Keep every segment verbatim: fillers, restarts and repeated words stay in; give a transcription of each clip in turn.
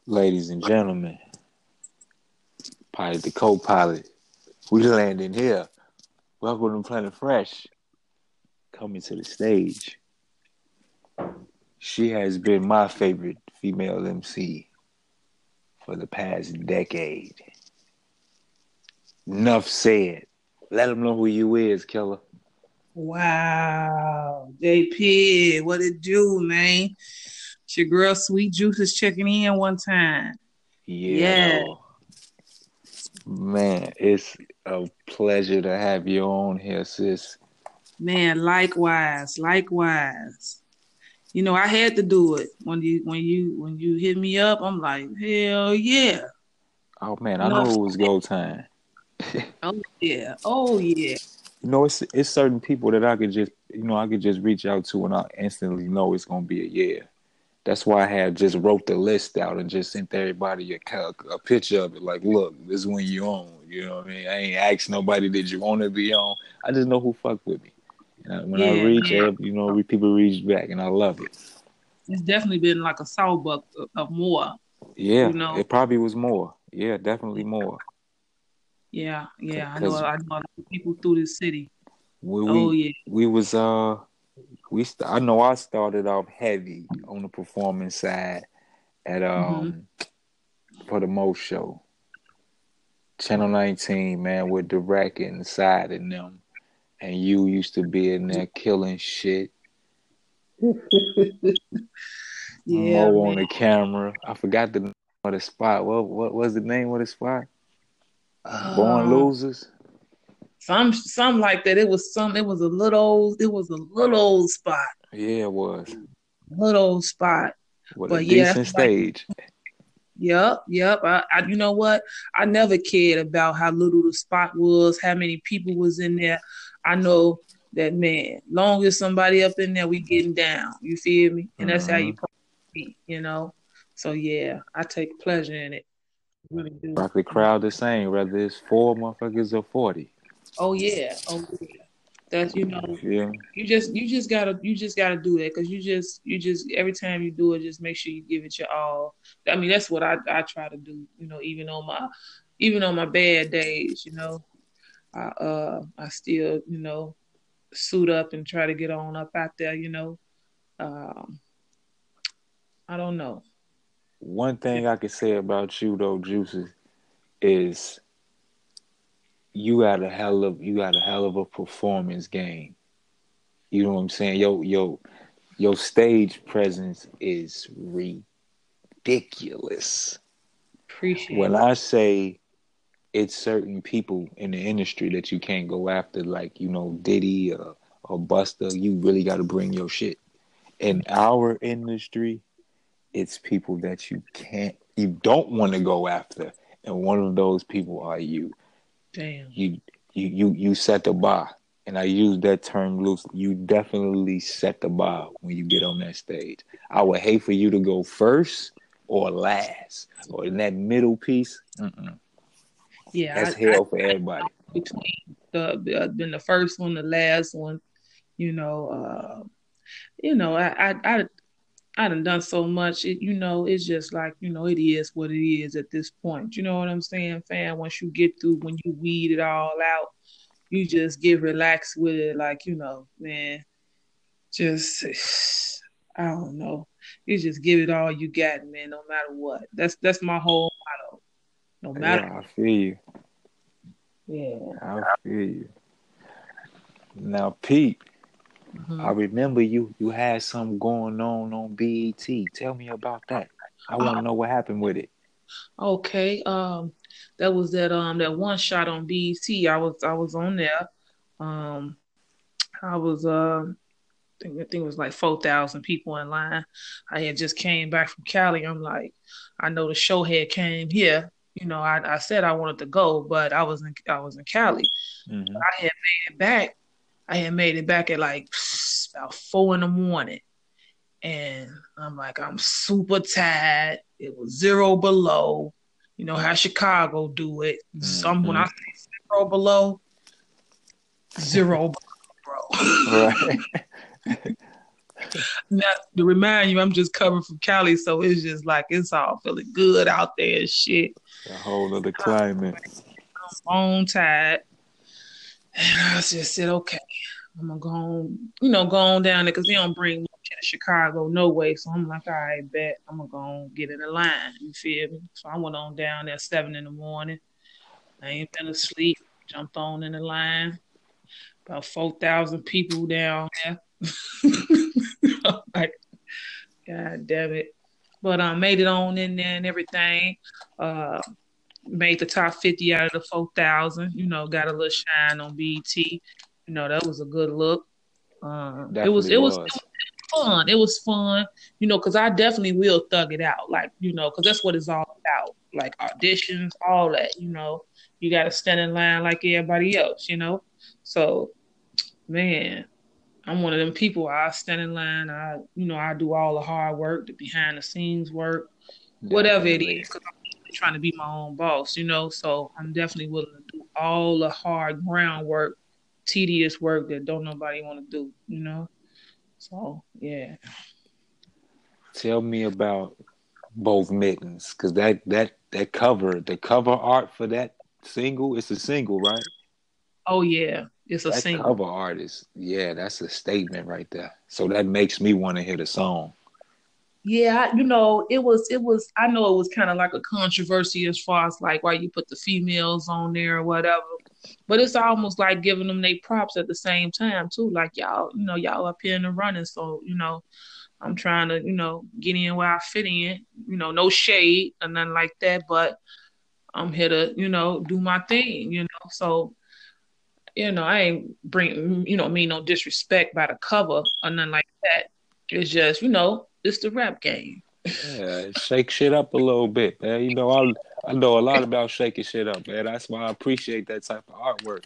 Ladies and gentlemen, pilot the co-pilot, we landing here. Welcome to Planet Fresh. Coming to the stage. She has been my favorite female M C for the past decade. Enough said. Let them know who you is, killer. Wow, J P, what it do, man? It's your girl Sweet Juice is checking in one time. Yeah, Yeah, though. Man, it's a pleasure to have you on here, sis. man. Likewise, likewise. You know, I had to do it when you when you when you hit me up. I'm like, hell yeah. Oh man, I Enough. knew it was go time. Oh yeah. Oh yeah. You know, it's it's certain people that I could just, you know, I could just reach out to and I instantly know it's gonna be a yeah. That's why I had just wrote the list out and just sent everybody a, a picture of it. Like, look, this is when you on. You know what I mean? I ain't asked nobody, did you want to be on? I just know who fucked with me. And I, when I Yeah, reach, yeah. you know, people reach back, and I love it. It's definitely been like a sawbuck of, of more. You Yeah, know. it probably was more. Yeah, definitely more. Yeah, yeah. I know. Cause I know a lot of people through this city. when Oh we yeah. we was uh we st- I know I started off heavy on the performance side at Mm-hmm. um for the Mo Show. Channel nineteen, man, with Direct inside and them. And you used to be in there killing shit. Yeah, Mo man. on the camera. I forgot the name of the spot. What what was the name of the spot? Born Um, Losers? some some like that. It was some. It was a little. It was a little spot. Yeah, it was. Little spot. With a But yeah, that's decent like. stage. Yep, yep. I, I, you know what? I never cared about how little the spot was, how many people was in there. I know that man. Long as somebody up in there, we getting down. You feel me? And that's how you Mm-hmm. supposed to be. You know. So yeah, I take pleasure in it. Really do. Rock the crowd the same, whether it's four motherfuckers or forty. Oh yeah. Oh yeah. That's you know. You feel me? You just you just gotta you just gotta do that because you just you just every time you do it, just make sure you give it your all. I mean, that's what I I try to do. You know, even on my even on my bad days, you know, I uh I still you know suit up and try to get on up out there. You know, um, I don't know. One thing I could say about you though, Juices, is you got a hell of you got a hell of a performance game. You know what I'm saying? Yo, yo, your stage presence is ridiculous. Appreciate When it. I say it's certain people in the industry that you can't go after, like, you know, Diddy or, or Buster, you really got to bring your shit. In our industry, it's people that you can't, you don't want to go after. And one of those people are you. Damn. You, you, you, you set the bar. And I use that term loosely. You definitely set the bar when you get on that stage. I would hate for you to go first or last or in that middle piece. Mm-mm. Yeah, That's I, I hell for everybody. between the, the been the first one, the last one. You know, uh, you know, I, I, I I done done so much. It, you know, it's just like, you know, it is what it is at this point. You know what I'm saying, fam? Once you get through, when you weed it all out, you just get relaxed with it. Like, you know, man, just, I don't know. You just give it all you got, man, no matter what. That's that's my whole motto. No matter Yeah, I feel you. what. Yeah. I feel you. Now, Pete, I Mm-hmm. remember you you had something going on on B E T. Tell me about that. I want to know what happened with it. Okay. Um, that was that um that one shot on B E T. I was I was on there. Um, I was uh, I think, I think it was like four thousand people in line. I had just came back from Cali. I'm like, I know the show had came here. You know, I, I said I wanted to go, but I was in I was in Cali. Mm-hmm. I had made it back. I had made it back at like about four in the morning, and I'm like, I'm super tired. It was zero below. You know how Chicago do it. Some when I Mm-hmm. say zero below, zero below, bro. Right. Now, to remind you, I'm just coming from Cali, so it's just like it's all feeling good out there and shit. A whole other climate. Bone tired. And I just said, okay, I'm gonna go on, you know, go on down there because they don't bring much to Chicago no way. So I'm like, all right, bet I'm gonna go on get in the line. You feel me? So I went on down there seven in the morning. I ain't been asleep. Jumped on in the line. About four thousand people down there. I'm like, God damn it. But I um, made it on in there and everything. Uh, made the top fifty out of the four thousand. You know, got a little shine on B E T. You know, that was a good look. Um, it was Definitely it was was. fun. It was fun, you know, because I definitely will thug it out, like you know, because that's what it's all about, like auditions, all that. You know, you got to stand in line like everybody else, you know. So, man, I'm one of them people. I stand in line. I, you know, I do all the hard work, the behind the scenes work, whatever it Definitely. is, because I'm trying to be my own boss, you know. So I'm definitely willing to do all the hard groundwork, tedious work that don't nobody want to do, you know. So yeah. Tell me about both mittens, because that that that cover, the cover art for that single, it's a single, right? Oh yeah, it's a That single. cover art is, yeah, that's a statement right there. So that makes me want to hear the song. Yeah, you know, it was it was I know it was kind of like a controversy as far as like why you put the females on there or whatever. But it's almost like giving them they props at the same time too. Like y'all, you know, y'all up here in the running. So, you know, I'm trying to, you know, get in where I fit in. You know, no shade or nothing like that, but I'm here to, you know, do my thing, you know. So, you know, I ain't bring you know, mean no disrespect by the cover or nothing like that. It's just, you know, it's the rap game. Yeah, shake shit up a little bit, man. You know, I I know a lot about shaking shit up, man. That's why I appreciate that type of artwork.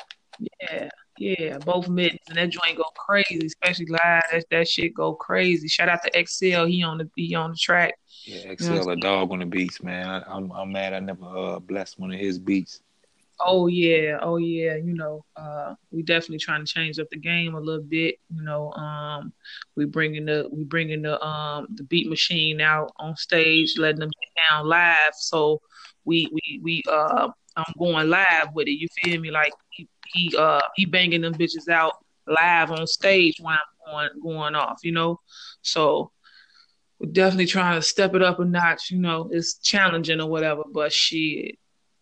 Yeah, yeah, both middens and that joint go crazy, especially live. That that shit go crazy. Shout out to X L, he on the he on the track. Yeah, You know what I'm X L a saying? dog on the beats, man. I, I'm I'm mad I never uh blessed one of his beats. Oh yeah, oh yeah. You know, uh, we definitely trying to change up the game a little bit. You know, um, we bringing the we bringing the um the beat machine out on stage, letting them get down live. So we we we uh I'm going live with it. You feel me? Like he, he uh he banging them bitches out live on stage when I'm going going off. You know, so we're definitely trying to step it up a notch. You know, it's challenging or whatever, but shit,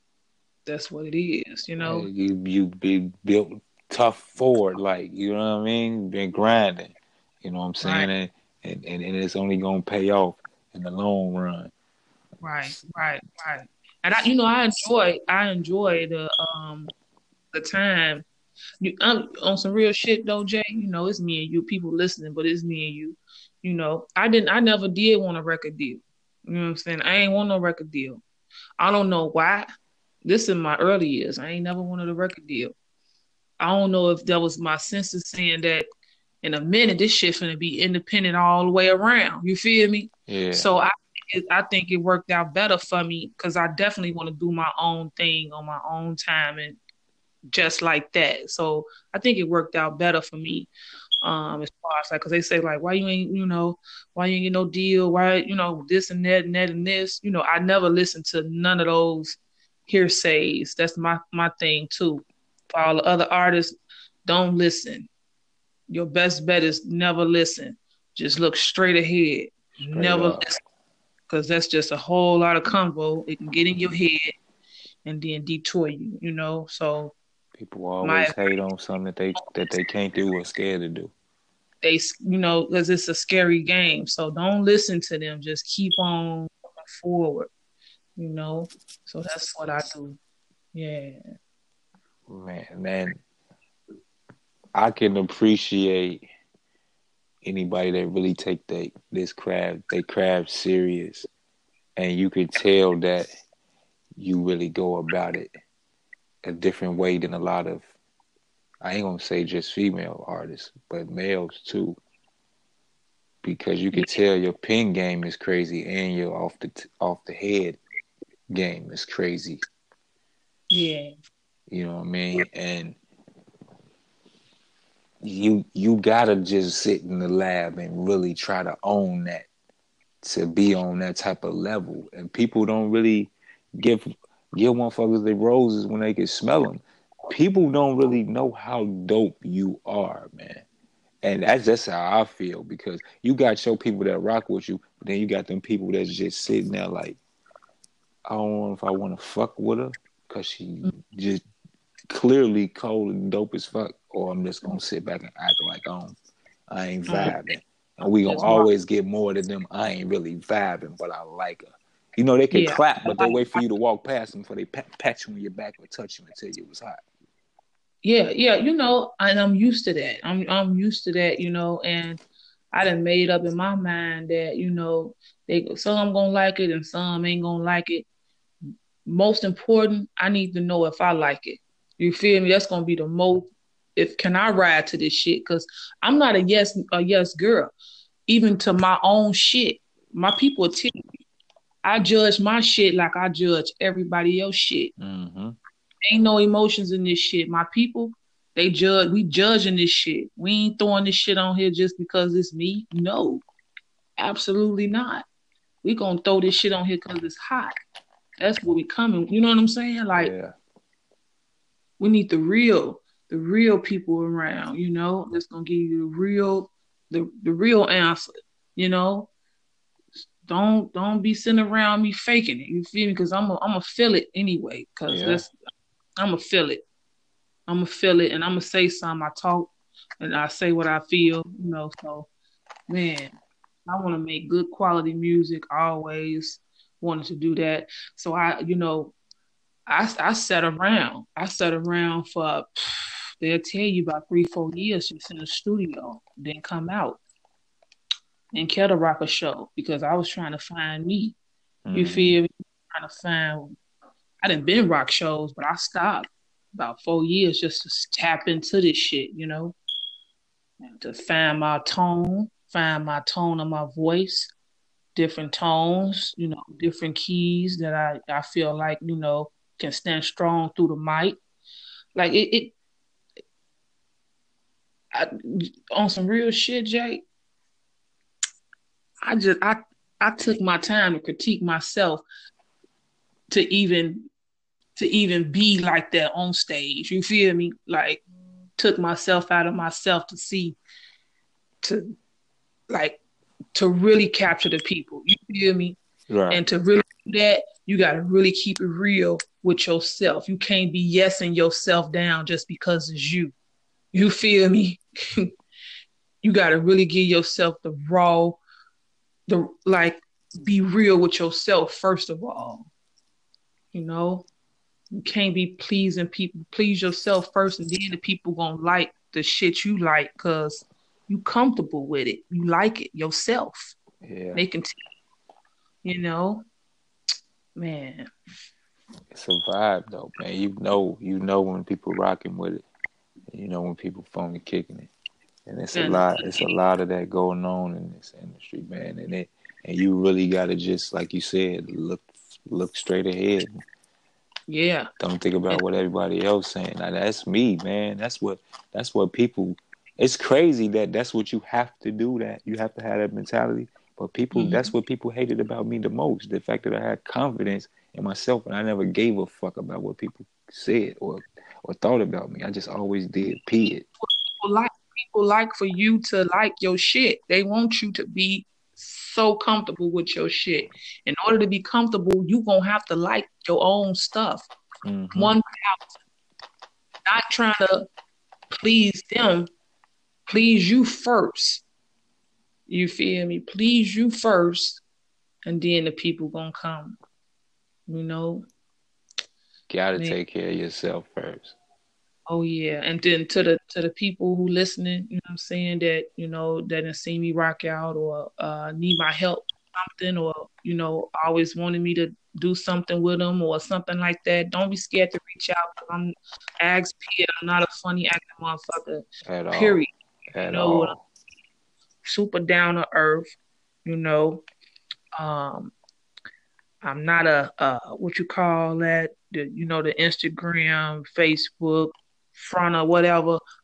that's what it is. You Hey, know. you you be built tough forward, like you know what I mean. Been grinding, you know what I'm Right. saying, and and and, and it's only gonna pay off in the long run. Right, right, right. And I, you know, I enjoy, I enjoy the um the time. You um, on some real shit though, Jay. You know, it's me and you. People listening, but it's me and you. You know, I didn't, I never did want a record deal. You know what I'm saying? I ain't want no record deal. I don't know why. This in my early years, I ain't never wanted a record deal. I don't know if that was my senses saying that in a minute this shit finna be independent all the way around. You feel me? Yeah, So I it, I think it worked out better for me because I definitely want to do my own thing on my own time and just like that. So I think it worked out better for me. Um, as far as like, cause they say like, why you ain't, you know, why you ain't get no deal? Why, you know, this and that and that and this. You know, I never listened to none of those hearsays. That's my my thing too. For all the other artists, don't listen. Your best bet is never listen. Just look straight ahead. straight Never up. listen because that's just a whole lot of convo. It can get in your head and then detour you, you know. So People my always hate on something that they that they can't do or scared to do. they, you know, because it's a scary game. So don't listen to them. Just keep on forward, you know. So that's what I do. Yeah. Man, man, I can appreciate anybody that really take they this craft, they craft serious, and you could tell that you really go about it a different way than a lot of, I ain't gonna say just female artists, but males too, because you could tell your pen game is crazy and your off the t- off the head game is crazy. Yeah. You know what I mean? And you you gotta just sit in the lab and really try to own that to be on that type of level. And people don't really give give motherfuckers their roses when they can smell them. People don't really know how dope you are, man. And that's just how I feel, because you got your people that rock with you, but then you got them people that's just sitting there like, I don't know if I want to fuck with her because she just clearly cold and dope as fuck, or I'm just gonna sit back and act like I'm, I ain't vibing. And we gonna That's right. always get more than them. I ain't really vibing, but I like her. You know, they can Yeah. clap, but they wait for you to walk past them before they pat, pat you on your back or touch you and tell you it was hot. Yeah, yeah, you know, and I'm used to that. I'm I'm used to that, you know, and I done made up in my mind that, you know, they some gonna like it and some ain't gonna like it. Most important, I need to know if I like it. You feel me? That's gonna be the most. If can I ride to this shit? Because I'm not a yes a yes girl, even to my own shit. My people will tell me I judge my shit like I judge everybody else shit. Mm-hmm. Ain't no emotions in this shit. My people, they judge. We judging this shit. We ain't throwing this shit on here just because it's me. No, absolutely not. We gonna throw this shit on here because it's hot. That's what we coming. You know what I'm saying? Like, Yeah. we need the real, the real people around. You know, that's gonna give you the real, the the real answer. You know, don't don't be sitting around me faking it. You feel me? Because I'm a, I'm gonna feel it anyway. Because Yeah. that's I'm gonna feel it. I'm gonna feel it, and I'm gonna say something. I talk, and I say what I feel. You know, so man, I want to make good quality music. I always wanted to do that. So I, you know, I I sat around. I sat around for they'll tell you about three, four years just in the studio, then come out and Kettle Rock a show because I was trying to find me. You Mm-hmm. feel me? Trying to find. I didn't been rock shows, but I stopped about four years just to tap into this shit, you know, and to find my tone, find my tone of my voice, different tones, you know, different keys that I, I feel like, you know, can stand strong through the mic. Like it, it I, on some real shit, Jay. I just I I took my time to critique myself to even to even be like that on stage. You feel me? Like took myself out of myself to see to like to really capture the people. You feel me? Right. And to really do that, you got to really keep it real with yourself. You can't be yesing yourself down just because it's you. You feel me? You got to really give yourself the raw, the like, be real with yourself first of all. You know, you can't be pleasing people. Please yourself first, and then the people gonna like the shit you like because you comfortable with it. You like it yourself. Yeah. They can, t- you know, man. It's a vibe though, man. You know, you know when people rocking with it. You know when people phony kicking it. And it's a And lot. It's a lot of that going on in this industry, man. And it, and you really got to just, like you said, look, look straight ahead. yeah, Don't think about and, what everybody else saying. Now, that's me, man. That's what. That's what people. It's crazy that that's what you have to do. That you have to have that mentality. But people, mm-hmm. that's what people hated about me the most. The fact that I had confidence in myself and I never gave a fuck about what people said or or thought about me. I just always did. Period. people like people like for you to like your shit. They want you to be so comfortable with your shit. In order to be comfortable, you gonna have to like your own stuff. Mm-hmm. One, not trying to please them, please you first. You feel me? Please you first, and then the people gonna come. You know, Gotta man. take care of yourself first. Oh yeah, and then to the to the people who listening, you know what I'm saying, that you know that didn't see me rock out or uh, need my help something, or you know always wanted me to do something with them or something like that. Don't be scared to reach out. I'm Ags P. I'm not a funny acting motherfucker. At Period. all. You At know, all. super down to earth. You know, um, I'm not a uh, what you call that. The, you know, the Instagram, Facebook, front or whatever.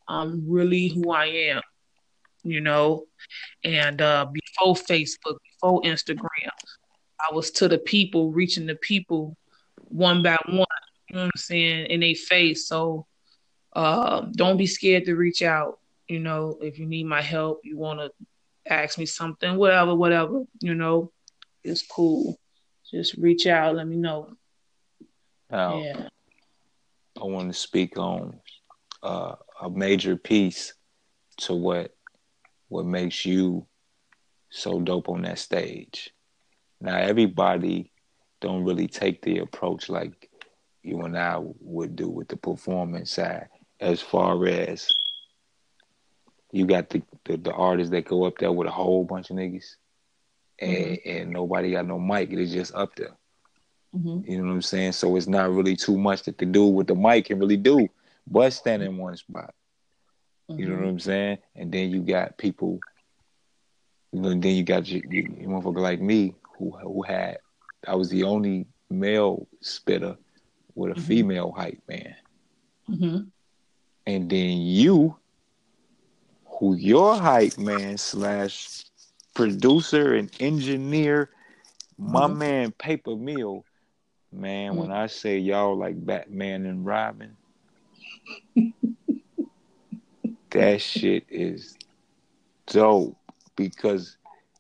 I'm really who I am, you know. And uh, before Facebook, before Instagram, I was to the people, reaching the people one by one. You know what I'm saying? In their face. So uh, don't be scared to reach out. You know, if you need my help, you want to ask me something, whatever, whatever. You know, it's cool. Just reach out. Let me know. Now, Yeah. I want to speak on uh, a major piece to what what makes you so dope on that stage. Now, everybody don't really take the approach like you and I would do with the performance side. As far as you got the, the, the artists that go up there with a whole bunch of niggas Mm-hmm. and, and nobody got no mic. It's just up there. Mm-hmm. You know what I'm saying? So it's not really too much that the dude with the mic can really do but stand in one spot. You know Mm-hmm. what I'm saying? And then you got people, you know, then you got you, you, you motherfucker like me who who had, I was the only male spitter with a Mm-hmm. female hype man. Mm-hmm. And then you, who your hype man slash producer and engineer, my Mm-hmm. man Paper Mill, man, when I say y'all like Batman and Robin, that shit is dope because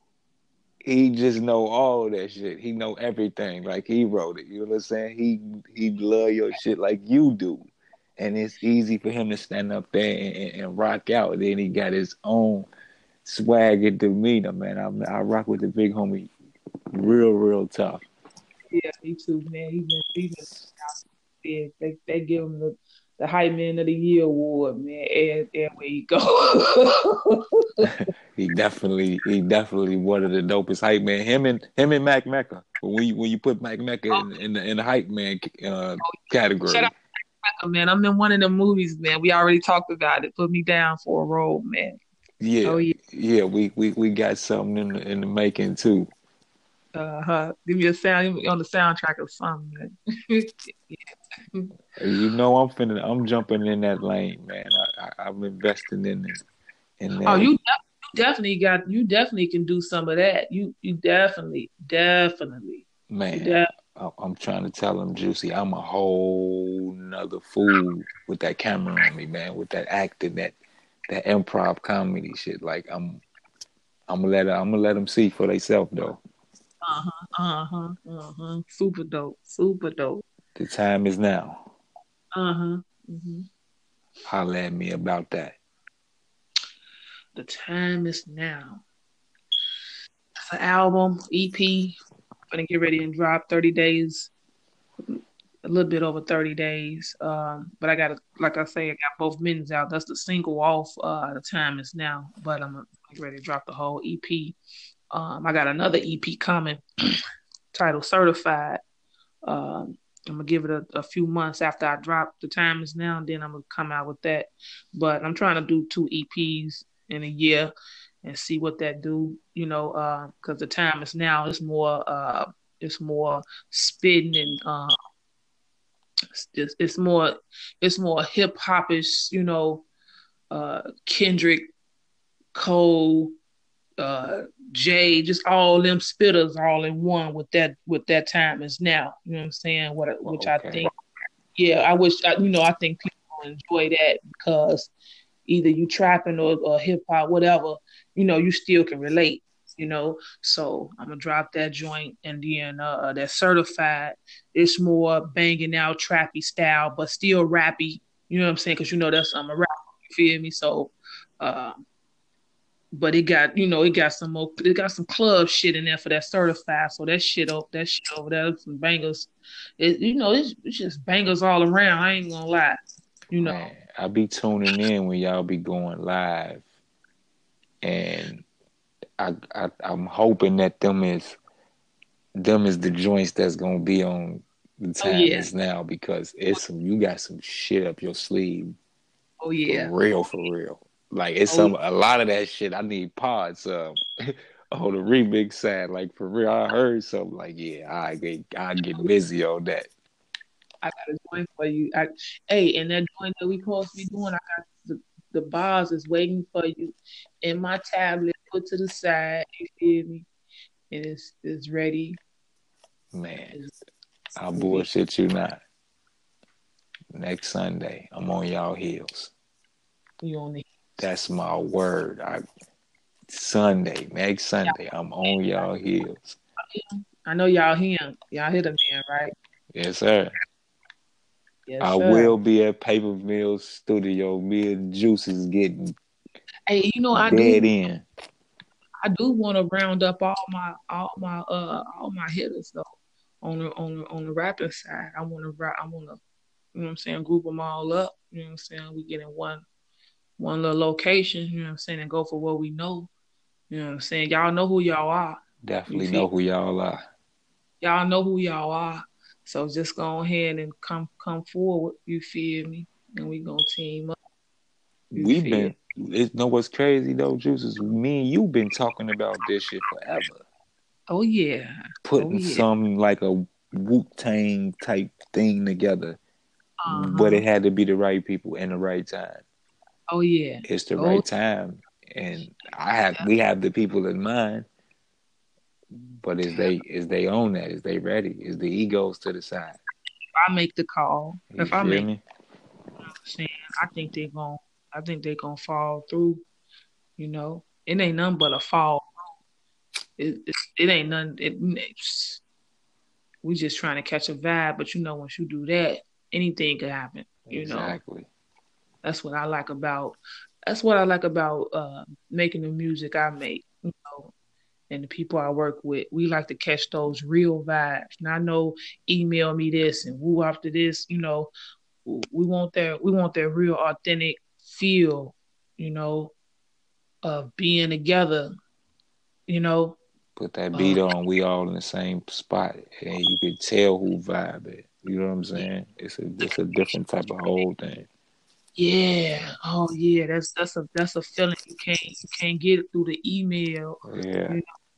he just know all that shit. He know everything. Like he wrote it. You know what I'm saying? He he love your shit like you do. And it's easy for him to stand up there and, and, and rock out. Then he got his own swag and demeanor, man. I I rock with the big homie real, real tough. Yeah, me too, man. Even even yeah, they they give him the the hype man of the year award, man. And everywhere you go. he definitely he definitely one of the dopest hype man. Him and him and Mac Mecca. When you when you put Mac Mecca in, in the in the hype man uh, Shout out category. to man. I'm in one of the movies, man. We already talked about it. Put me down for a role, man. Oh Yeah, yeah. yeah, we, we, we got something in the, in the making too. Uh huh. Give me a sound on the soundtrack or something, man. You know, I'm finna, I'm jumping in that lane, man. I, I, I'm investing in it, in Oh, that, you, def- you definitely got. You definitely can do some of that. You you definitely definitely. You man. definitely. I, I'm trying to tell him, Juicy, I'm a whole nother fool with that camera on me, man. With that acting, that that improv comedy shit. Like I'm, I'm gonna let, I'm gonna let them see for themselves though. Uh huh. Uh huh. Uh huh. Super dope. Super dope. The time is now. Uh huh. Mm-hmm. Holla at me about that. The time is now. It's an album, E P. I'm gonna get ready and drop thirty days, a little bit over thirty days. Um, but I got to, like I say, I got both mittens out. That's the single off. Uh, the time is now. But I'm gonna get ready to drop the whole E P. Um, I got another E P coming titled Certified. Um, I'm gonna give it a, a few months after I drop The Time Is Now, and then I'm gonna come out with that. But I'm trying to do two E Ps in a year and see what that do. You know, because uh, The Time Is Now is more, uh, it's more spitting and uh, it's, it's more, it's more hip hopish. You know, uh, Kendrick, Cole, uh Jay, just all them spitters all in one with that with that time is now. You know what I'm saying? What Well, which I okay. think, yeah, I wish I, you know, I think people enjoy that because either you trapping or, or hip hop, whatever, you know, you still can relate. You know, so I'm gonna drop that joint and then uh that certified. It's more banging out trappy style, but still rappy. You know what I'm saying? Because you know that's I'm a rapper. You feel me? So. Uh, but it got, you know, it got some more, it got some club shit in there for that certified. So that shit up, that shit over there, some bangers. It, you know, it's, it's just bangers all around. I ain't gonna lie, you know. Man, I be tuning in when y'all be going live, and I, I I'm hoping that them is them is the joints that's gonna be on The Oh Time yeah, Is Now because it's some you got some shit up your sleeve oh for yeah, real, for real. Like it's oh some a lot of that shit I need parts of on the remix side. Like for real, I heard something like yeah, I get I get busy on that. I got a joint for you. I, hey, and that joint that we supposed to be doing, I got the the bars is waiting for you in my tablet, put to the side. You feel me? And it's it's ready. Man, It's I ready. bullshit you not. Next Sunday, I'm on y'all heels. You on the That's my word. I Sunday, next Sunday, I'm on y'all heels. I know y'all him. Y'all hit a man, right? Yes, sir. Yes, I sir. will be at Paper Mill Studio. Me and Juice is getting Hey, you know I dead do in. I do want to round up all my all my uh all my hitters though on the on the on the rapping side. I want to rap. I want to you know what I'm saying group them all up. You know what I'm saying we get in one one little location. You know what I'm saying and go for what we know. You know what I'm saying y'all know who y'all are. You Definitely feel know who y'all are. y'all know who y'all are. So just go ahead and come come forward. You feel me? And we gonna team up. You We've feel? been, you know what's crazy though, Juice, is me and you been talking about this shit forever. Oh yeah. Oh Putting yeah. some like a Wu Tang type thing together, Uh but it huh. had to be the right people in the right time. Oh yeah. It's the Oh right time, and I have we have the people in mind, but is yeah. they is they own that? Is they ready? Is the egos to the side? I make the call. You If I feel make me? the saying, I think they gon' I think they gonna fall through. You know, it ain't nothing but a fall. It it, it ain't nothing. It, it's, we just trying to catch a vibe, but you know, once you do that, anything could happen. You know, Exactly. that's what I like about. That's what I like about uh, making the music I make. You know, and the people I work with, we like to catch those real vibes. And I know, email me this and woo after this. You know, we want that we want that real authentic feel, you know, of being together, you know. Put that Uh, beat on, we all in the same spot, and you could tell who vibe it. You know what I'm yeah, saying? It's a it's a different type of whole thing. yeah. Oh yeah, that's that's a that's a feeling you can't you can't get it through the email, Yeah. you know.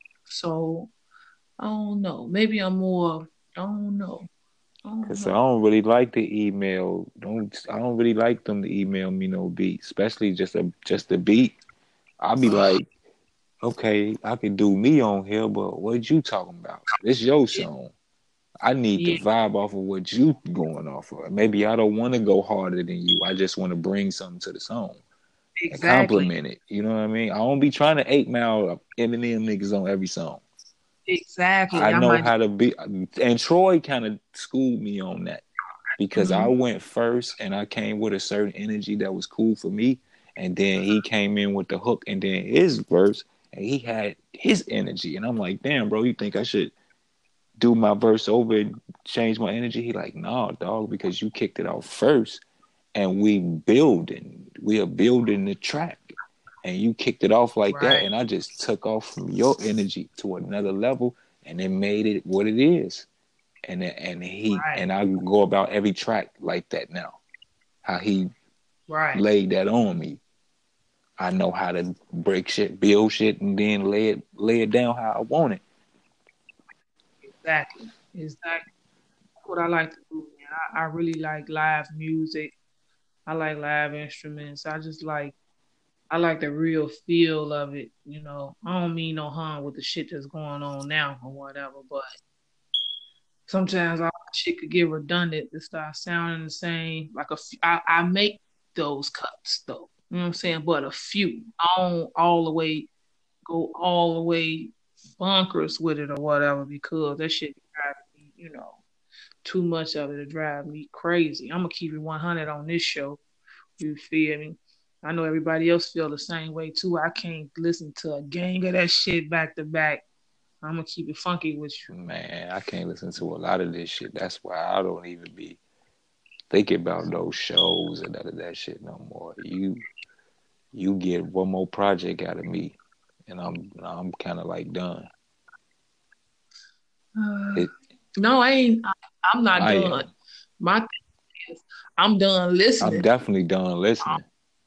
So I don't know. Maybe I'm more I don't know. I don't Cause I know. don't really like the email. Don't I don't really like them to email me no beat, especially just a just a beat. I'll be Uh, like, okay, I can do me on here, but what you talking about? This your yeah, song. I need the yeah, vibe off of what you going off of. Maybe I don't want to go harder than you. I just want to bring something to the song and exactly. compliment it. You know what I mean? I don't be trying to eight mile Eminem niggas on every song. Exactly. I I know might how to be, and Troy kind of schooled me on that because I mm-hmm. went first and I came with a certain energy that was cool for me, and then he came in with the hook and then his verse, and he had his energy, and I'm like, damn, bro, you think I should do my verse over and change my energy? He like, nah, dog, because you kicked it off first, and we building, we are building the track. And you kicked it off like that, Right, and I just took off from your energy to another level, and it made it what it is. And and he right, and I go about every track like that now. How he right. laid that on me. I know how to break shit, build shit, and then lay it lay it down how I want it. Exactly. Exactly. What I like to do, man. I, I really like live music. I like live instruments. I just like I like the real feel of it, you know. I don't mean no harm with the shit that's going on now or whatever, but sometimes all the shit could get redundant to start sounding the same. Like a, f- I, I make those cuts though, you know what I'm saying? But a few. I don't all the way go all the way bonkers with it or whatever because that shit drive me, you know, too much of it to drive me crazy. I'm gonna keep it one hundred on this show. You feel me? I know everybody else feel the same way too. I can't listen to a gang of that shit back to back. I'm gonna keep it funky with you. Man, I can't listen to a lot of this shit. That's why I don't even be thinking about those shows and none of that shit no more. You you get one more project out of me, and I'm I'm kind of like done. Uh, It no, I ain't. I, I'm not I done. am. My thing is, I'm done I'm listening. definitely done listening.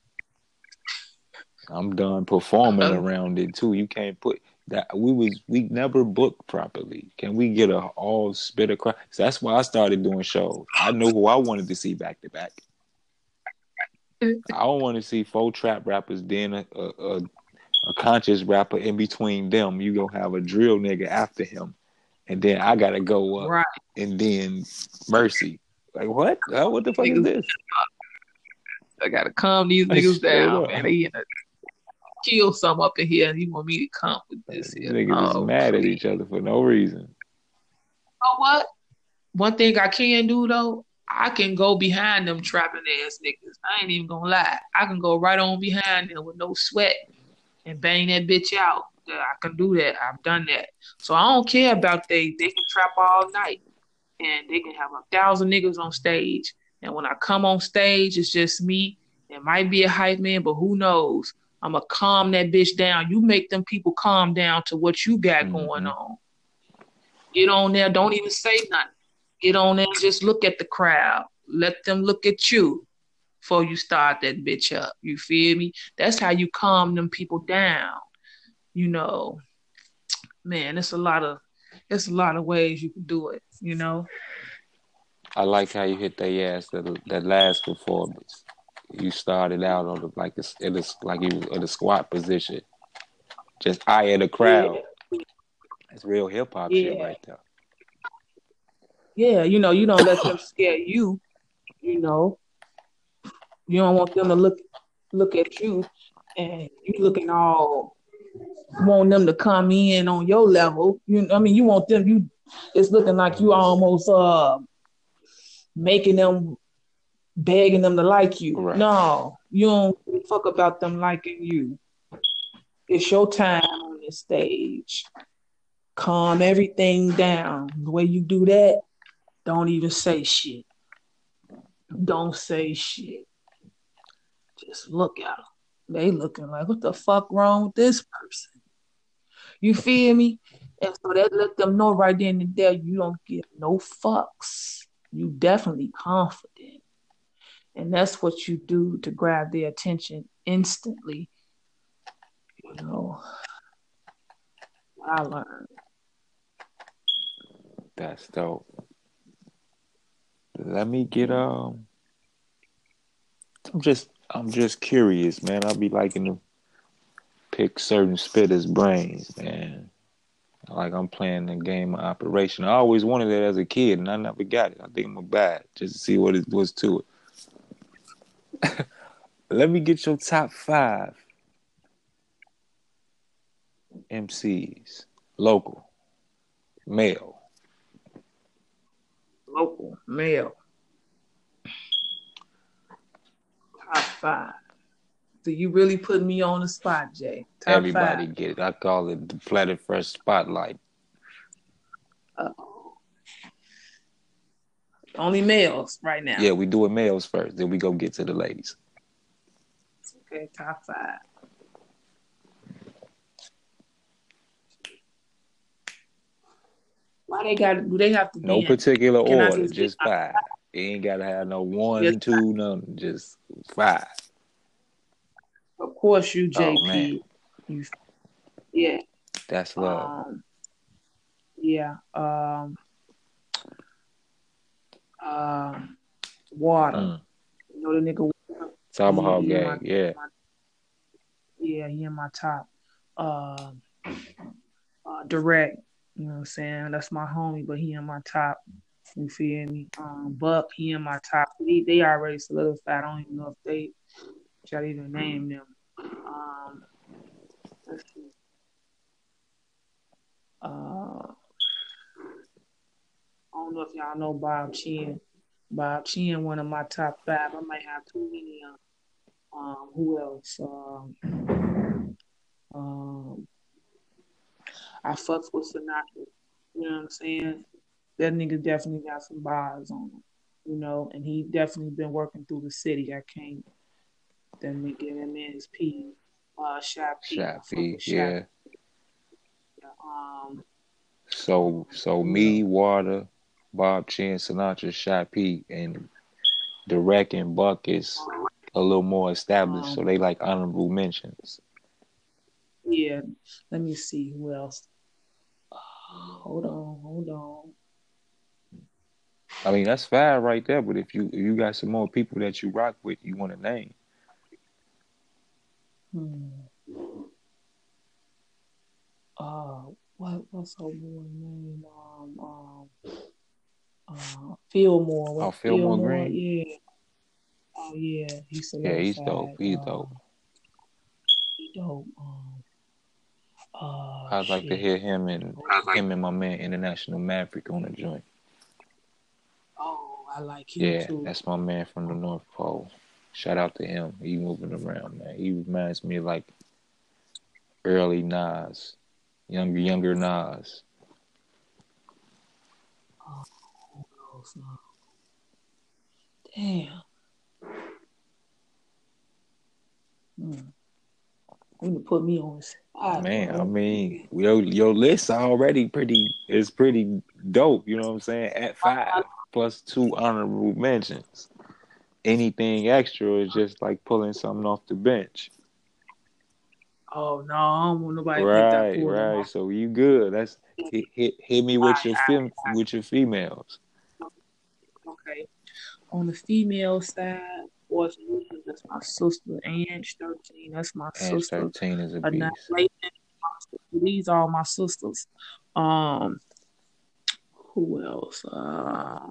I'm done performing Uh, around it too. You can't put that we was we never booked properly. Can we get a all spit across? So that's why I started doing shows. I knew who I wanted to see back to back. I don't want to see four trap rappers, then a, a, a, a conscious rapper in between them. You gonna have a drill nigga after him, and then I gotta go up, Right. and then Mercy. Like what? Uh, what the fuck is Niggas, this? I gotta calm these Like, niggas straight down, up, man. They gonna kill some up in here, and you want me to come with this these here? niggas is Oh, mad at please. each other for no reason. You know what? One thing I can do though, I can go behind them trapping ass niggas. I ain't even gonna lie. I can go right on behind them with no sweat and bang that bitch out. Yeah, I can do that. I've done that. So I don't care about they. They can trap all night and they can have a thousand niggas on stage. And when I come on stage, it's just me. It might be a hype man, but who knows? I'ma calm that bitch down. You make them people calm down to what you got going Mm-hmm. on. Get on there. Don't even say nothing. Get on there and just look at the crowd. Let them look at you before you start that bitch up. You feel me? That's how you calm them people down. You know, man, it's a lot of it's a lot of ways you can do it, you know. I like how you hit their ass that that last performance. You started out on the, like it's it is like you was in a squat position, just eye of the crowd. Yeah, That's real hip hop shit yeah, right there. yeah. You know, you don't let them scare you, you know. You don't want them to look look at you and you looking all want them to come in on your level. You I mean you want them you it's looking like you almost uh making them begging them to like you. Right. No, you don't give a fuck about them liking you. It's your time on this stage. Calm everything down. The way you do that, don't even say shit. Don't say shit. Just look at them. They looking like, what the fuck wrong with this person? You feel me? And so that let them know right then and there you don't give no fucks. You definitely confident. And that's what you do to grab their attention instantly. You know, I learned. That's dope. Let me get um. I'm just I'm just curious, man. I'll be liking to pick certain spitters' brains, man. Like I'm playing the game of Operation. I always wanted it as a kid, and I never got it. I think I'm gonna buy it just to see what it was to it. Let me get your top five M Cs, local, male. Local, male, top five. So you really put me on the spot, Jay. Top Everybody five. get it. I call it the Planet Fresh Spotlight. Uh-oh. Only males right now. Yeah, we do it males first, then we go get to the ladies. Okay, top five. Why they got? Do they have to be? No in? particular Can I order, just get just my five. You ain't gotta have no just one, two, none. Just five. of course you Oh man, J P. You yeah. that's love. Um yeah. Um um water. Mm. You know the nigga he, Tomahawk he in my, gang, yeah. my yeah, he in my top. Um uh, direct, you know what I'm saying? That's my homie, but he in my top. You feel me? Um Buck, he in my top. They, they already solidified. I don't even know if they should even name them. Um let's see. Uh I don't know if y'all know Bob Chin. Bob Chin, one of my top five. I might have too many. Um, um who else? Um, um, I fucks with Sinatra. You know what I'm saying? That nigga definitely got some bars on him. You know, and he definitely been working through the city. I can't. That nigga, that man is P. Uh, Shot P. I Shot fuck P, with Shot. yeah. Um, So so me, Water, Bob Chin, Sinatra, Shot P, and Direct and Buck is a little more established, um, so they like honorable mentions. yeah. Let me see who else. Hold on, hold on. I mean that's five right there, but if you if you got some more people that you rock with, you want to name. Hmm. Uh, what what's her boy name? Um, um, uh, Fillmore. Oh, What Fillmore Fillmore? Green. Yeah. Oh yeah, he's Yeah, he's dope. solidified. He's dope. Um, he dope. Um, uh, I'd like to shit. hear him and him and my man International Maverick on the joint. Oh, I like him Yeah, too. that's my man from the North Pole. Shout out to him. He moving around, man. He reminds me of like early Nas, younger, younger Nas. Oh, who knows now? Damn. Hmm. You to put me on the spot, Man, I bro. mean, your your list already pretty is pretty dope. You know what I'm saying? At five plus two honorable mentions. Anything extra is just like pulling something off the bench. Oh no, I don't want nobody to think that I Right, pulled them right. off. So you good. That's hit hit, hit me with your fem with your females. Okay. On the female side, was that's my sister, Ange thirteen. That's my Ash sister. thirteen is a beast. Annihilation. These are my sisters. Um, who else? Uh,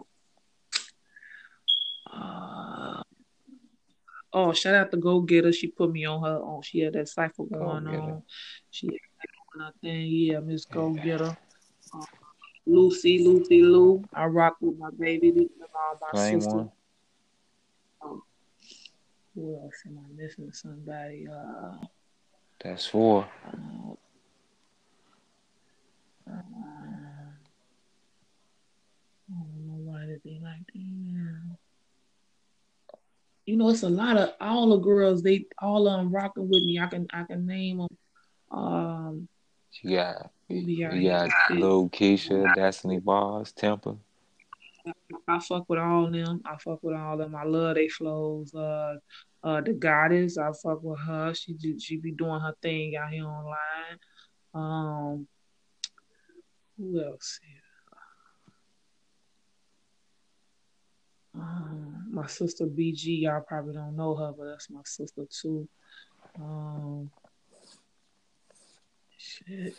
uh, oh, shout out to Go Getter. She put me on her on. She had that cipher Go going get it. on. She had that on her thing. Yeah, Miss Go Yeah. Getter. Um, Lucy, Lucy Lou. I rock with my baby. These are all my Same sisters. one. Um, who else am I missing? Somebody. Uh, That's four. uh, uh, I don't know why did they like that. You know, it's a lot of all the girls. They all of them rocking with me. I can I can name them. Um, You got who be out you here? got Lil Keisha, Destiny Bars, Temple. I fuck with all them. I fuck with all them. I love they flows. Uh, uh, the goddess. I fuck with her. She do, she be doing her thing out here online. Um, who else? Um, my sister B G. Y'all probably don't know her, but that's my sister too. Um, shit.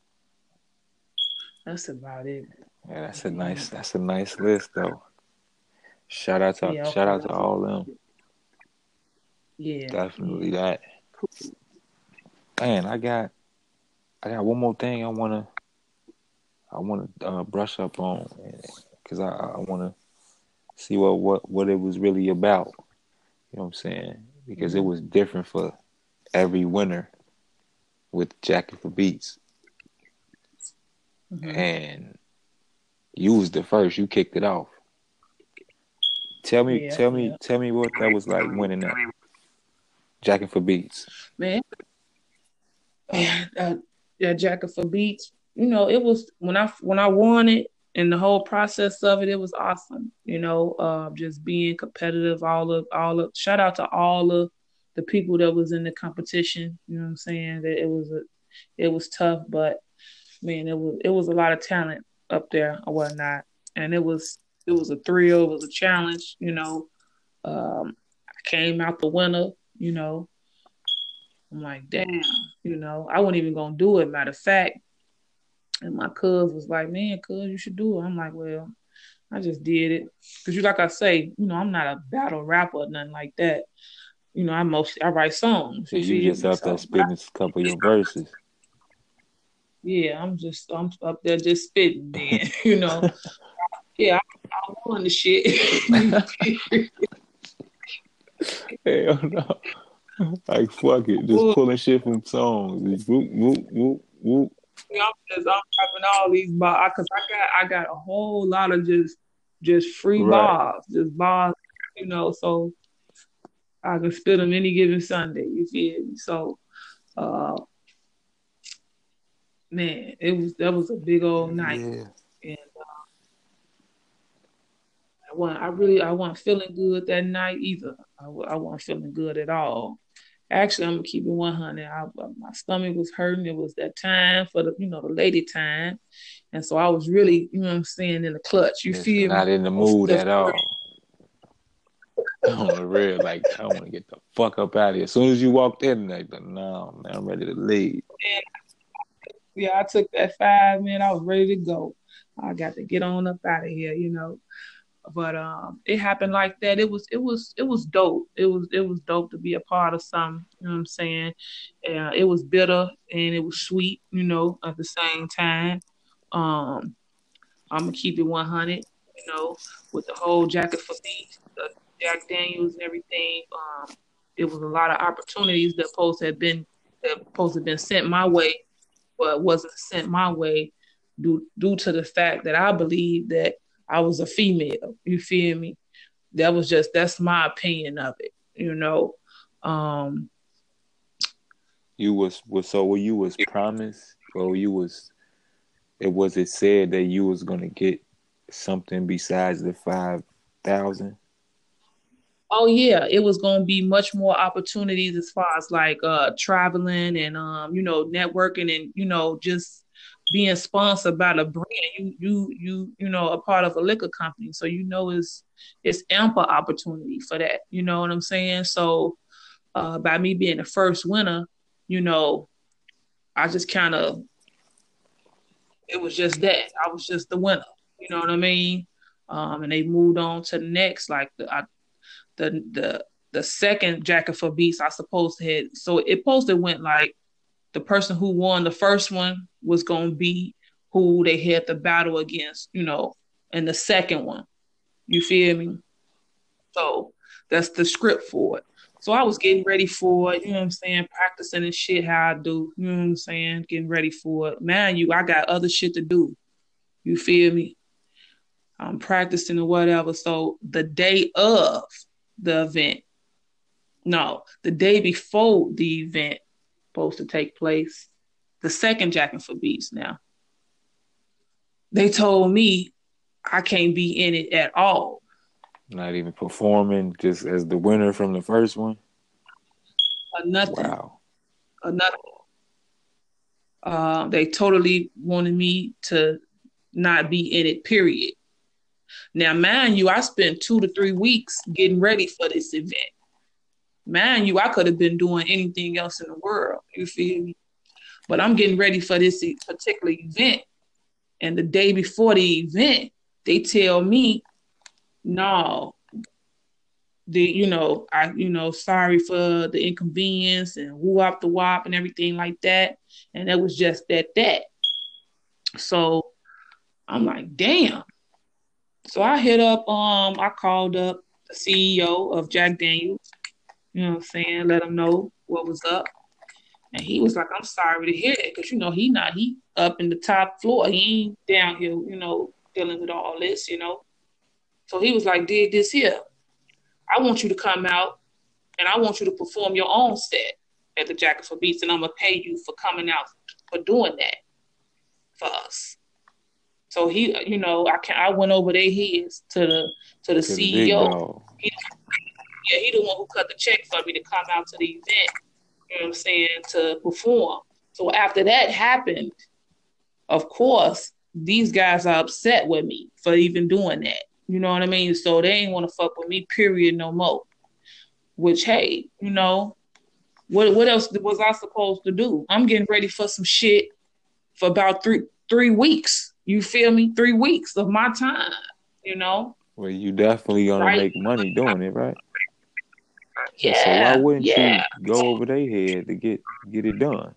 That's about it. Yeah, that's a nice that's a nice list though. Shout out to Yeah, shout okay. out to all of them. Yeah, Definitely yeah. that. Man, I got I got one more thing I wanna I wanna uh, brush up on because I, I wanna see what, what what it was really about. You know what I'm saying? Because it Mm-hmm. was different for every winner with Jacket for Beats, Mm-hmm. and you was the first. You kicked it off. Tell me, Yeah, tell me, yeah. tell me what that was like winning that Jacket for Beats. Man, man, uh, yeah, Jacket for Beats. You know, it was when I when I won it and the whole process of it, it was awesome. You know, uh, just being competitive. All of all of shout out to all of the people that was in the competition. You know what I'm saying? That it was a it was tough, but man, it was it was a lot of talent up there or whatnot, and it was it was a thrill. It was a challenge. You know, um, I came out the winner. You know, I'm like, damn, you know, I wasn't even gonna do it. Matter of fact, and my cuz was like, man, cuz you should do it. I'm like, well, I just did it because you, like I say, you know, I'm not a battle rapper or nothing like that. You know, I mostly I write songs. Yeah, You you feel just me? up there So, but I, spitting a couple of your verses. yeah, I'm just I'm up there just spitting. Then you know, yeah, I, I won the shit. Hell no. Like fuck it, just pulling shit from songs. Just whoop whoop whoop whoop. I'm just I'm rapping all these bars because I got I got a whole lot of just just free Right. bars, just bars, you know. So I can spit them any given Sunday. You feel me? So, uh, man, it was that was a big old night, Yeah. and I wasn't I really I wasn't feeling good that night either. I, I wasn't feeling good at all. Actually, I'm gonna keep it one hundred. I, my stomach was hurting. It was that time for the, you know, the lady time. And so I was really, you know what I'm saying, in the clutch. You Just feel not me? in the Of mood the at all. On the real, like I want to get the fuck up out of here. As soon as you walked in, like, no, man, I'm ready to leave. And yeah, I took that five, man. I was ready to go. I got to get on up out of here, you know. But um, it happened like that. It was it was it was dope. It was it was dope to be a part of something. You know what I'm saying? Uh, it was bitter and it was sweet. You know, at the same time. Um, I'm gonna keep it one hundred. You know, with the whole Jacket for Beats, the Jack Daniels and everything. Um, it was a lot of opportunities that post had been that post had been sent my way, but wasn't sent my way due due to the fact that I believe that I was a female. You feel me? That was just that's my opinion of it. You know. Um, You was was so you was promised, or you was it was it said that you was gonna get something besides the five thousand. Oh yeah, it was going to be much more opportunities as far as like uh traveling and um you know networking and you know just being sponsored by the brand. You you you you know a part of a liquor company, so you know it's it's ample opportunity for that. You know what I'm saying? So uh by me being the first winner, you know, I just kind of it was just that I was just the winner. You know what I mean? Um, and they moved on to the next. Like the, I the the the second Jacket for Beats I supposed to had so it posted went like the person who won the first one was gonna be who they had the battle against, you know, and the second one. You feel me? So that's the script for it. So I was getting ready for it, you know what I'm saying, practicing and shit how I do, you know what I'm saying, getting ready for it. Man, you I got other shit to do. You feel me? I'm practicing or whatever. So the day of the event, no, the day before the event supposed to take place, the second Jacking for Beats now, they told me I can't be in it at all. Not even performing, just as the winner from the first one. Or nothing. Wow. Or nothing. Uh, they totally wanted me to not be in it, period. Now, mind you, I spent two to three weeks getting ready for this event. Mind you, I could have been doing anything else in the world. You feel me? But I'm getting ready for this particular event. And the day before the event, they tell me, no, the you know, I you know, sorry for the inconvenience and whoop the wop and everything like that. And it was just that that. So I'm like, damn. So I hit up, um, I called up the C E O of Jack Daniels, you know what I'm saying, let him know what was up. And he was like, I'm sorry to hear that, because, you know, he not, he up in the top floor. He ain't down here, you know, dealing with all this, you know. So he was like, did this here. I want you to come out and I want you to perform your own set at the Jacket for Beats, and I'm going to pay you for coming out for doing that for us. So he, you know, I can I went over their heads to the to the To the C E O. big dog. He, yeah, he the one who cut the check for me to come out to the event. You know what I'm saying, to perform. So after that happened, of course, these guys are upset with me for even doing that. You know what I mean? So they ain't want to fuck with me, period, no more. Which, hey, you know, what what else was I supposed to do? I'm getting ready for some shit for about three three weeks. You feel me? Three weeks of my time, you know? Well, you definitely gonna Right? make money doing it, right? Yeah, So why wouldn't yeah. you go over their head to get get it done?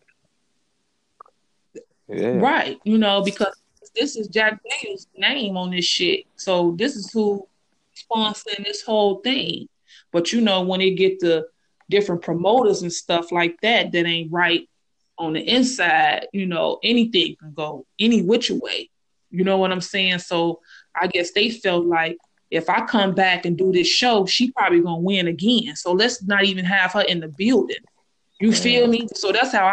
Yeah. Right. You know, because this is Jack Daniels' name on this shit. So this is who sponsoring this whole thing. But you know, when they get the different promoters and stuff like that, that ain't right on the inside, you know, anything can go any which way. You know what I'm saying? So I guess they felt like if I come back and do this show, she probably gonna win again. So let's not even have her in the building. You Damn. feel me? So that's how I.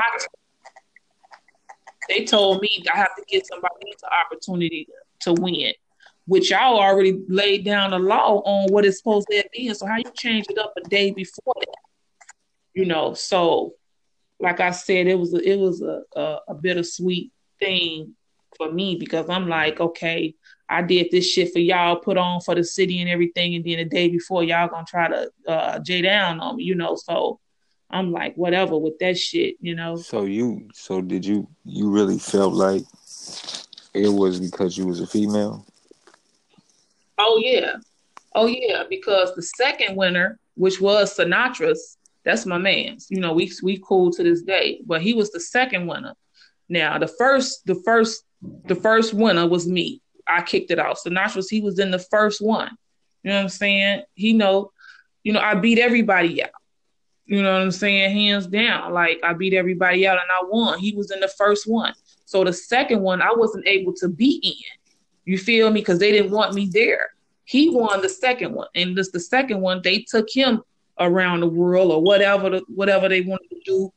They told me I have to get somebody else an opportunity to win, which y'all already laid down the law on what it's supposed to be. So how you change it up a day before that? You know, so like I said, it was a, it was a, a, a bittersweet thing for me because I'm like, okay, I did this shit for y'all, put on for the city and everything, and then the day before y'all gonna try to uh J down on me, you know. So I'm like, whatever with that shit, you know. So you, so did you? You really felt like it was because you was a female? Oh yeah. Oh yeah, because the second winner, which was Sinatra's, that's my man's. You know, we we cool to this day. But he was the second winner. Now the first, the first, the first winner was me. I kicked it off. Sinatra's, he was in the first one. You know what I'm saying? He know, you know, I beat everybody out. You know what I'm saying? Hands down. Like I beat everybody out and I won. He was in the first one. So the second one, I wasn't able to be in. You feel me? Because they didn't want me there. He won the second one. And this the second one, they took him around the world or whatever the, whatever they wanted to do.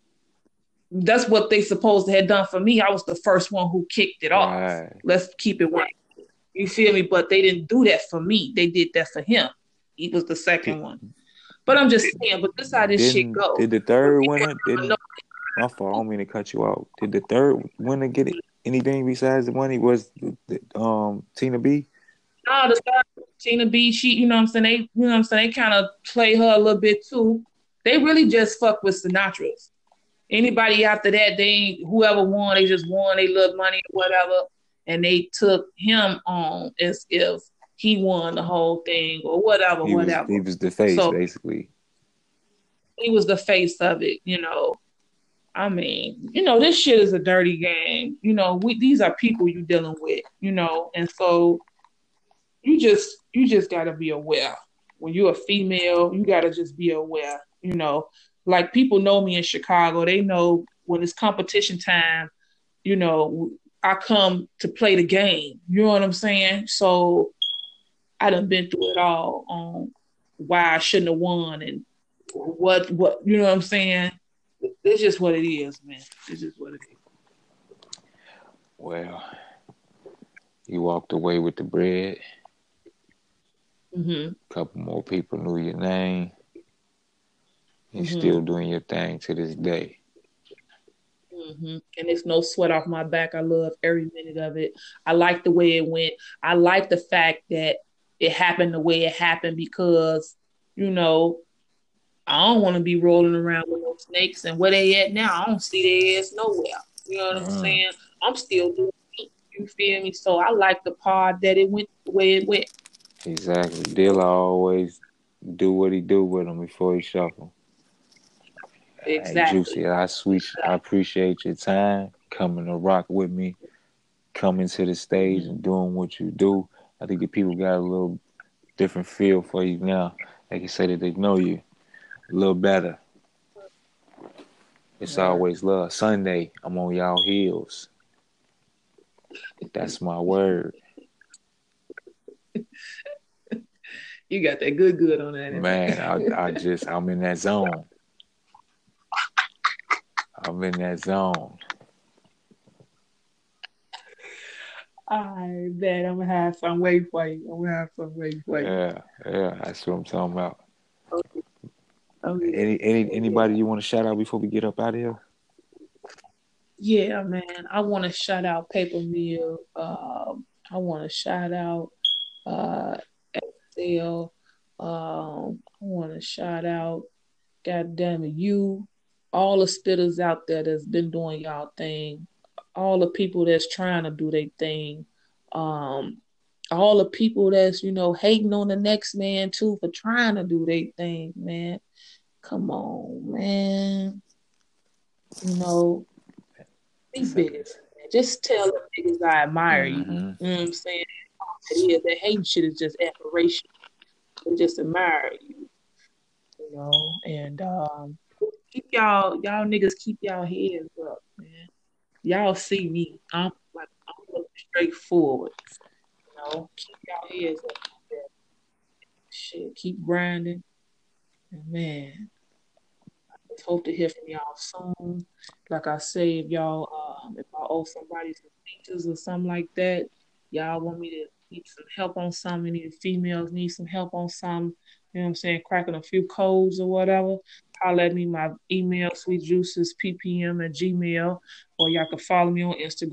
That's what they supposed to have done for me. I was the first one who kicked it off. Right. Let's keep it right. You feel me? But they didn't do that for me. They did that for him. He was the second Did, one. But I'm just saying, but this how this shit didn't go. did the third winner? Didn't my fault? I don't mean to cut you out. Did the third winner get it, anything besides the money? Was the, the, um Tina B? No, the third Tina B, she, you know what I'm saying? They, you know what I'm saying? They kind of play her a little bit too. They really just fuck with Sinatra's. Anybody after that, they ain't, whoever won, they just won, they love money, whatever. And they took him on as if he won the whole thing or whatever, He was whatever. he was the face, So basically. he was the face of it, you know. I mean, you know, this shit is a dirty game. You know, we these are people you dealing with, you know, and so you just you just gotta be aware. When you're a female, you gotta just be aware, you know. Like people know me in Chicago, they know when it's competition time, you know, I come to play the game. You know what I'm saying? So I done been through it all on why I shouldn't have won and what what you know what I'm saying? It's just what it is, man. It's just what it is. Well, you walked away with the bread. Mm-hmm. A couple more people knew your name. You're Mm-hmm. still doing your thing to this day. Mm-hmm. And it's no sweat off my back. I love every minute of it. I like the way it went. I like the fact that it happened the way it happened because, you know, I don't want to be rolling around with no snakes. And where they at now, I don't see their ass nowhere. You know what I'm Mm. saying? I'm still doing it. You feel me? So I like the part that it went the way it went. Exactly. Dilla always do what he do with him before he shuffle. Exactly. Hey, Juicy, I sweet, I appreciate your time coming to rock with me, coming to the stage and doing what you do. I think the people got a little different feel for you now. They can say that they know you a little better. It's always love. Sunday, I'm on y'all heels. That's my word. You got that good good on that. Man, I, I just, I'm in that zone. I'm in that zone. I bet I'm gonna have some wait for you. I'm gonna have some wait for you. Yeah, yeah, that's what I'm talking about. Okay. Okay. Any, any, anybody you want to shout out before we get up out of here? Yeah, man. I want to shout out Paper Mill. Um, I want to shout out uh, Excel. Um, I want to shout out, God damn it, you, all the spitters out there that's been doing y'all thing, all the people that's trying to do their thing, um, all the people that's, you know, hating on the next man too for trying to do their thing, man. Come on, man. You know, be bigger. Just tell the niggas I admire you. Mm-hmm. You know what I'm saying? It is. That hating shit is just admiration. They just admire you. You know, and um, keep y'all, y'all niggas keep y'all heads up, man. Y'all see me. I'm like, I'm looking straight forward. You know, keep y'all heads up. Shit, keep grinding. And man, I just hope to hear from y'all soon. Like I say, if y'all, um, if I owe somebody some features or something like that, y'all want me to need some help on something, any of the females need some help on something, you know what I'm saying, cracking a few codes or whatever, holler at me. My email, sweetjuicespm at gmail, or y'all can follow me on Instagram,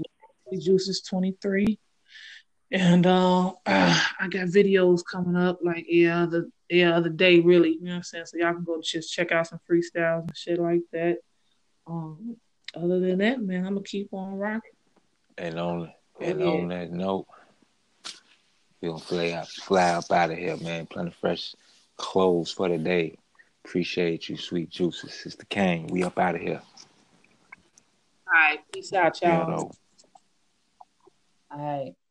Juices twenty-three. And uh, I got videos coming up like yeah, other yeah, other day really. You know what I'm saying? So y'all can go just check out some freestyles and shit like that. Um, other than that, man, I'm gonna keep on rocking. And on Go and ahead. on that note, we gonna fly out, fly up out of here, man. Plenty of fresh clothes for the day. Appreciate you, Sweet Juices. It's the Kane. We up out of here. All right, peace out, y'all. Ghetto. All right.